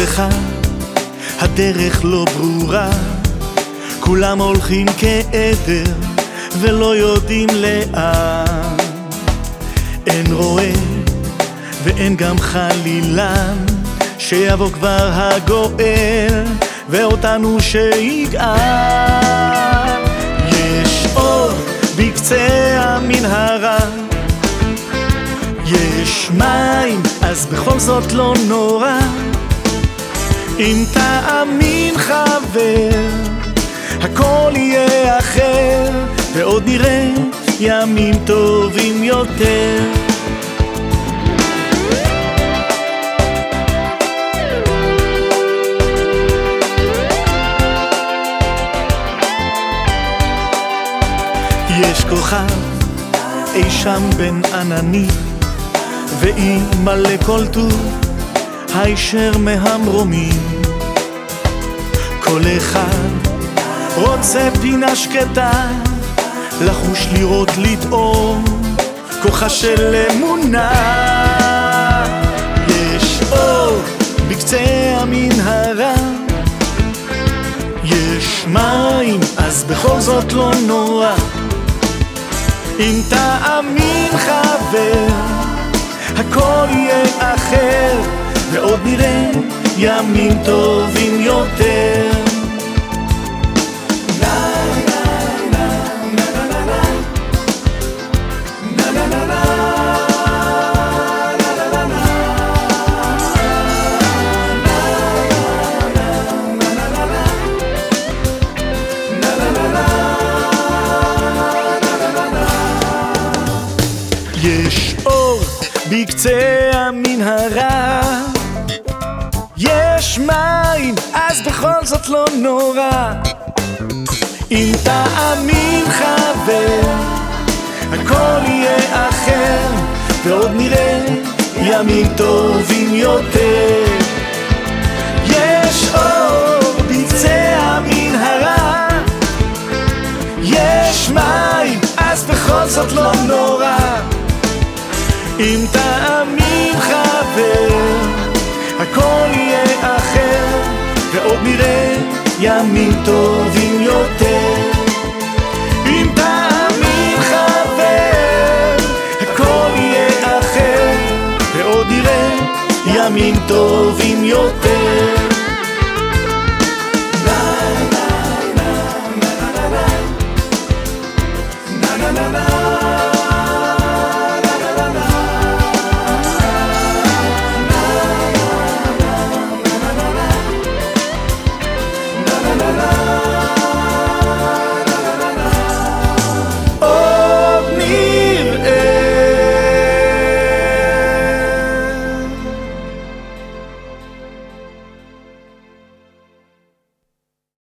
חושכה, הדרך לא ברורה, כולם הולכים כעדר ולא יודעים לאן. אין רואה ואין גם חלילן, שיבוא כבר הגואל ואותנו שיגאל. יש אור בקצה המנהרה, יש מים, אז בכל זאת לא נורא. אם תאמין חבר, הכל יהיה אחר, ועוד נראה ימים טובים יותר. יש כוכב אי שם בין עננים, ואימא לכל טוב הישר מהמרומים. כל אחד רוצה פינה שקטה, לחוש לראות לטעום כוחה של אמונה. יש אור בקצה המנהרה, יש מים, אז בכל זאת לא נורא. אם תאמין חבר, הכל יהיה אחר, ועוד נראה ימים טובים יותר. יש אור בקצה המנהרה, יש מים, אז בכל זאת לא נורא. אם תאמין חבר, הכל יהיה אחר, ועוד נראה ימים טובים יותר. יש אור בקצה המנהרה, יש מים, אז בכל זאת לא נורא. אם תאמין חבר, הכל יהיה אחר, ועוד נראה ימים טובים יותר. אם תאמין חבר, הכל יהיה אחר, ועוד נראה ימים טובים יותר.